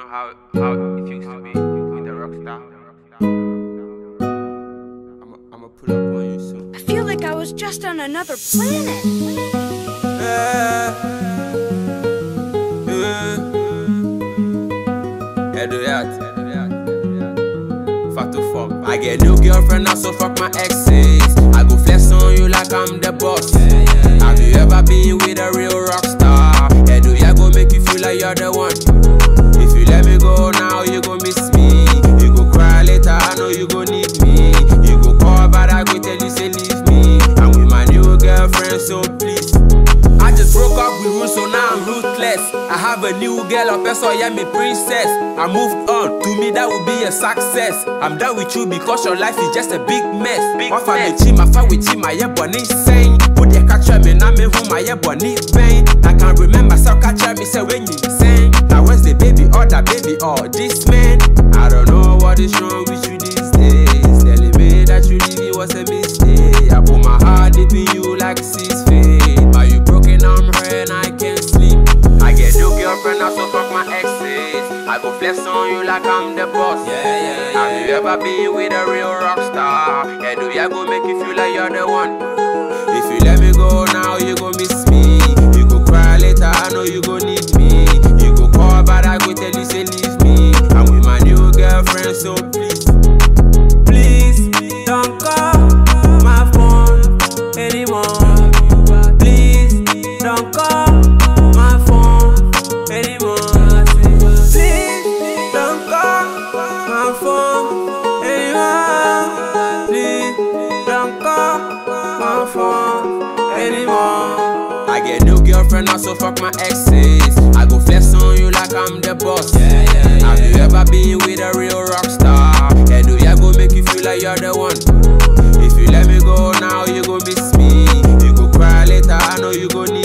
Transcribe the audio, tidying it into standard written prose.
how it feels to be with a rock star. I'ma pull up on you soon. I feel like I was just on another planet. I get new girlfriend now, so fuck my exes. I go flex on you like I'm the boss. Have you ever been with a real rock star? Yeah, do ya go make you feel like you're the one? If you let me go now, you gon' miss me. You go cry later, I know you gon' need me. You go call, but I go tell you say leave me. I'm with my new girlfriend, so please. I just broke up with Ruth, so now I'm ruthless. I have a new girl up, so yeah, me princess. I moved on, to me that would be a success. I'm done with you because your life is just a big mess. One for me, chima, fa with chima, yeah, bunny sing. Put the catcher me, now me home, my yeah, bunny pain. I can't remember, so catcher me, say when you sing. Now where's the baby, or the baby, or this man? I don't know what is wrong with you these days. Telling me that you leave me was a mistake. I put my heart deep in you like 6 feet. But you broken, I'm hurt and I can't sleep. I get new girlfriend, now so fuck my exes. I go flex on you like I'm the boss. Have you ever been with a real rock star? Yeah, do ya go make you feel like you're the one? If you let me go now, you gon' miss me. You go cry later, I know you gon' need me. You go call, but I go tell you say leave me. I'm with my new girlfriend, so please, please don't call my phone anymore. Please don't call my phone anymore. Please don't call my phone anymore. Please don't call my phone anymore. I get new girlfriend now, so fuck my exes. I go flex on you like I'm the boss. Have you ever been with a real rock star? Yeah, do ya go make you feel like you're the one? If you let me go now, you gon' miss me. You go cry later, I know you gon' need